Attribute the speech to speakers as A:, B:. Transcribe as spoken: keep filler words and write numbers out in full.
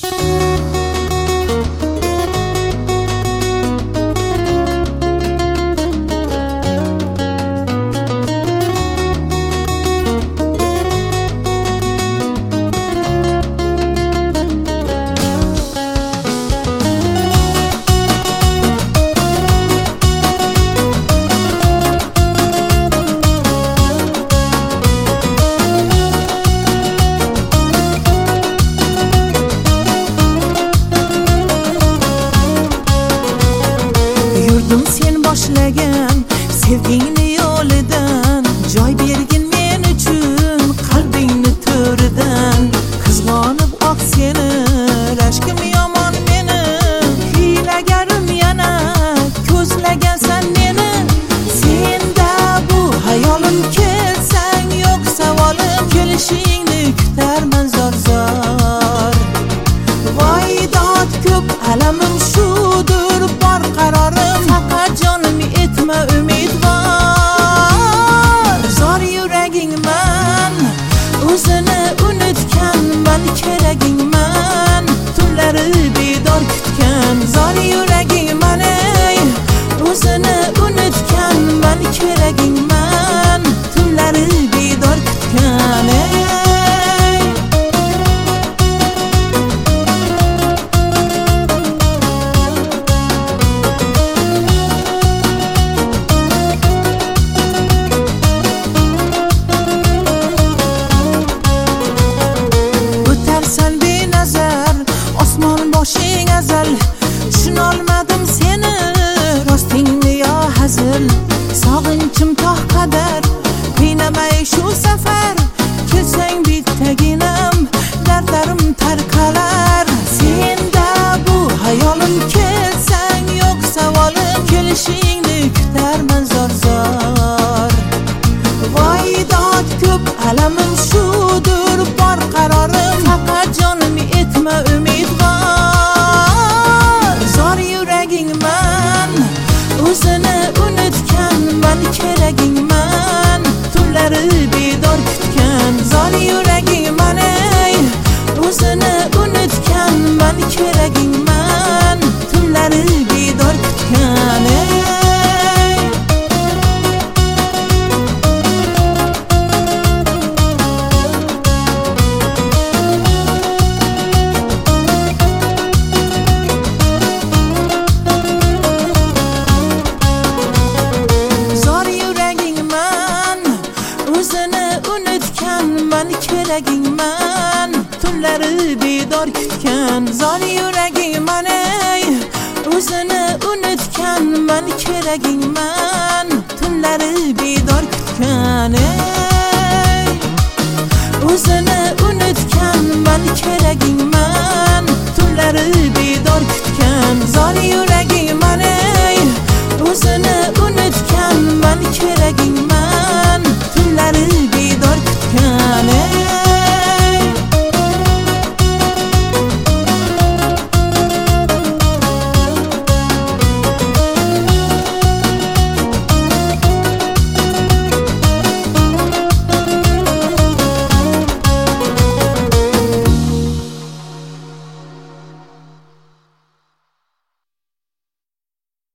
A: Sevgingni yo'lidan joy bergin men uchun qalbingni to'ridan qizg'onib oq seni rashkim yomon meni hiylagarim yana ko'zlagansan meni senda bu hayolim kelsang yo'q savolim kelishingni kutarman zor zor voy dod ko'p alamim shudur bor qarorim faqat jonimni etma umid o'zini unutgan man keragingman tunlari bedor kutgan zor yuragingman ey o'zini unutgan man keragingman tunlari bedor kutgan ey boshing azal tushunolmadim seni rostingni yo hazil sog'inchim tog' qadar qiynamay shu safar kelsang bittaginam dardlarim tarqalar senda bu hayolim kelsang yo'q savolim kelishingni kutarman zor zor voy dod ko'p alamim shudur bor qarorim faqat jonimni etma umid o'zini unutgan man keragingman tunlari bedor kutgan zor yuragingman ey o'zini unutgan man keragingman tunlari bedor kutgan ey man keragingman tunlari bedor kutgan zor yuragingman ey o'zini unutgan man keragingman tunlari bedor kutgan ey o'zini unutgan man keragingman tunlari bedor kutgan zor yuragingman ey o'zini unutgan man keragingman